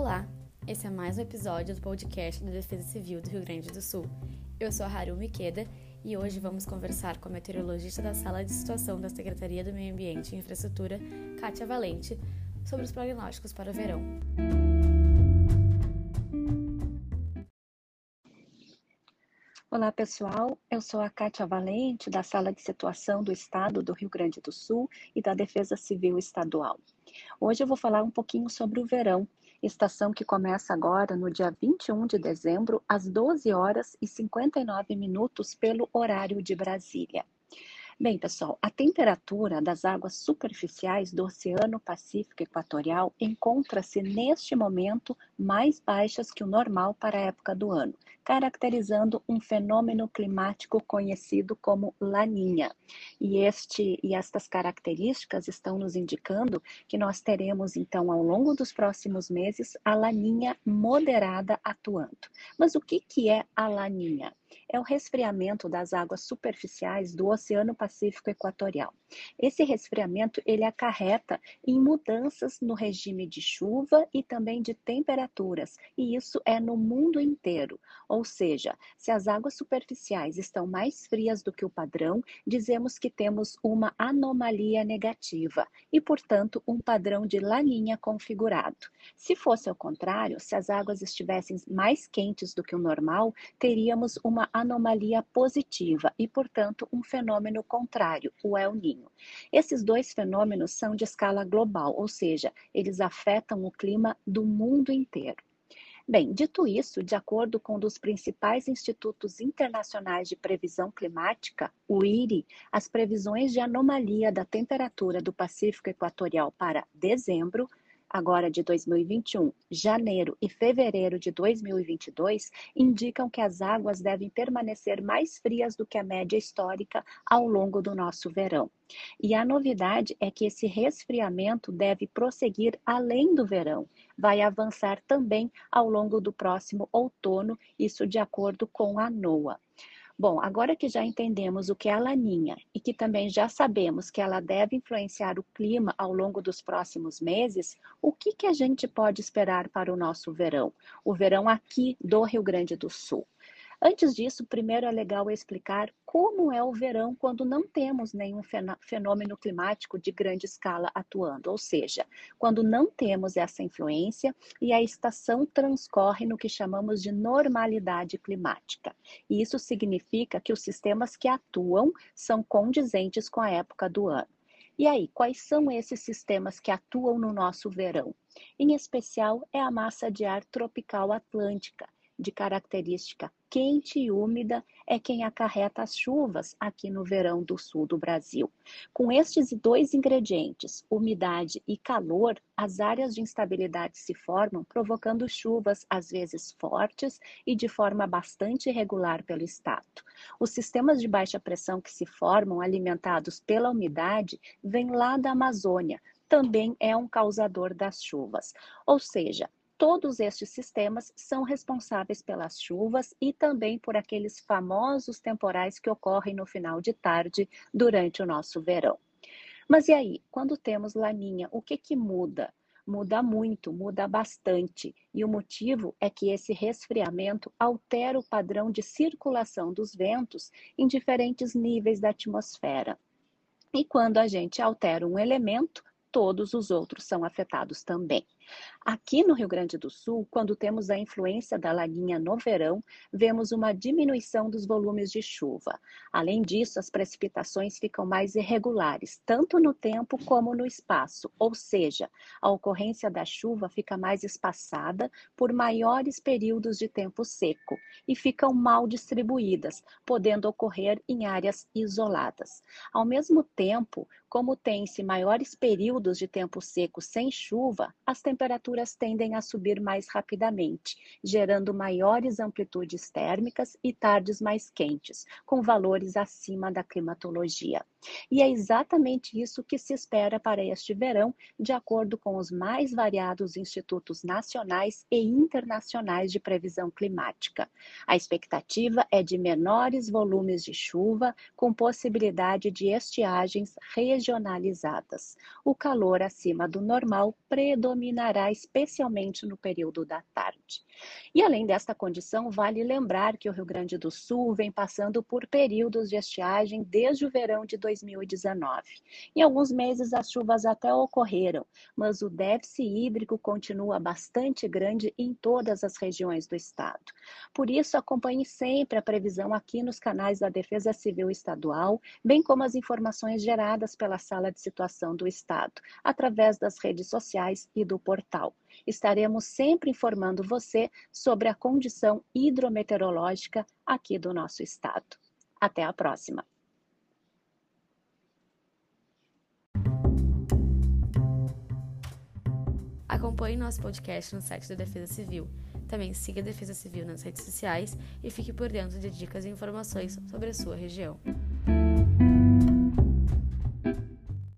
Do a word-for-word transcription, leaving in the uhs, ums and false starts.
Olá, esse é mais um episódio do podcast da Defesa Civil do Rio Grande do Sul. Eu sou a Harumi Ikeda e hoje vamos conversar com a meteorologista da Sala de Situação da Secretaria do Meio Ambiente e Infraestrutura, Kátia Valente, sobre os prognósticos para o verão. Olá pessoal, eu sou a Kátia Valente da Sala de Situação do Estado do Rio Grande do Sul e da Defesa Civil Estadual. Hoje eu vou falar um pouquinho sobre o verão, estação que começa agora no dia vinte e um de dezembro, às doze horas e cinquenta e nove minutos pelo horário de Brasília. Bem, pessoal, a temperatura das águas superficiais do Oceano Pacífico Equatorial encontra-se neste momento mais baixas que o normal para a época do ano, caracterizando um fenômeno climático conhecido como Laninha. E, este, e estas características estão nos indicando que nós teremos, então, ao longo dos próximos meses, a Laninha moderada atuando. Mas o que, que é a Laninha? É o resfriamento das águas superficiais do Oceano Pacífico Equatorial. Esse resfriamento, ele acarreta em mudanças no regime de chuva e também de temperaturas, e isso é no mundo inteiro. Ou seja, se as águas superficiais estão mais frias do que o padrão, dizemos que temos uma anomalia negativa e, portanto, um padrão de laninha configurado. Se fosse ao contrário, se as águas estivessem mais quentes do que o normal, teríamos uma anomalia positiva e, portanto, um fenômeno contrário, o El Niño. Esses dois fenômenos são de escala global, ou seja, eles afetam o clima do mundo inteiro. Bem, dito isso, de acordo com um dos principais institutos internacionais de previsão climática, o I R I, as previsões de anomalia da temperatura do Pacífico Equatorial para dezembro, agora de dois mil e vinte e um, janeiro e fevereiro de dois mil e vinte e dois, indicam que as águas devem permanecer mais frias do que a média histórica ao longo do nosso verão. E a novidade é que esse resfriamento deve prosseguir além do verão, vai avançar também ao longo do próximo outono, isso de acordo com a NOAA. Bom, agora que já entendemos o que é a laninha e que também já sabemos que ela deve influenciar o clima ao longo dos próximos meses, o que, que a gente pode esperar para o nosso verão? O verão aqui do Rio Grande do Sul. Antes disso, primeiro é legal explicar como é o verão quando não temos nenhum fenômeno climático de grande escala atuando, ou seja, quando não temos essa influência e a estação transcorre no que chamamos de normalidade climática. E isso significa que os sistemas que atuam são condizentes com a época do ano. E aí, quais são esses sistemas que atuam no nosso verão? Em especial, é a massa de ar tropical atlântica, de característica quente e úmida, é quem acarreta as chuvas aqui no verão do sul do Brasil. Com estes dois ingredientes, umidade e calor, as áreas de instabilidade se formam, provocando chuvas às vezes fortes e de forma bastante irregular pelo estado. Os sistemas de baixa pressão que se formam, alimentados pela umidade, vêm lá da Amazônia, também é um causador das chuvas. Ou seja, todos estes sistemas são responsáveis pelas chuvas e também por aqueles famosos temporais que ocorrem no final de tarde durante o nosso verão. Mas e aí, quando temos laninha, o que que muda? Muda muito, muda bastante. E o motivo é que esse resfriamento altera o padrão de circulação dos ventos em diferentes níveis da atmosfera. E quando a gente altera um elemento, todos os outros são afetados também. Aqui no Rio Grande do Sul, quando temos a influência da laninha no verão, vemos uma diminuição dos volumes de chuva. Além disso, as precipitações ficam mais irregulares, tanto no tempo como no espaço, ou seja, a ocorrência da chuva fica mais espaçada por maiores períodos de tempo seco e ficam mal distribuídas, podendo ocorrer em áreas isoladas. Ao mesmo tempo, como tem-se maiores períodos de tempo seco sem chuva, as temperaturas tendem a subir mais rapidamente, gerando maiores amplitudes térmicas e tardes mais quentes, com valores acima da climatologia. E é exatamente isso que se espera para este verão, de acordo com os mais variados institutos nacionais e internacionais de previsão climática. A expectativa é de menores volumes de chuva, com possibilidade de estiagens regionalizadas. O calor acima do normal predominará especialmente no período da tarde. E além desta condição, vale lembrar que o Rio Grande do Sul vem passando por períodos de estiagem desde o verão de dois mil e dezenove. Em alguns meses as chuvas até ocorreram, mas o déficit hídrico continua bastante grande em todas as regiões do estado. Por isso, acompanhe sempre a previsão aqui nos canais da Defesa Civil Estadual, bem como as informações geradas pela Sala de Situação do Estado, através das redes sociais e do portal. Estaremos sempre informando você sobre a condição hidrometeorológica aqui do nosso estado. Até a próxima! Acompanhe nosso podcast no site da Defesa Civil. Também siga a Defesa Civil nas redes sociais e fique por dentro de dicas e informações sobre a sua região.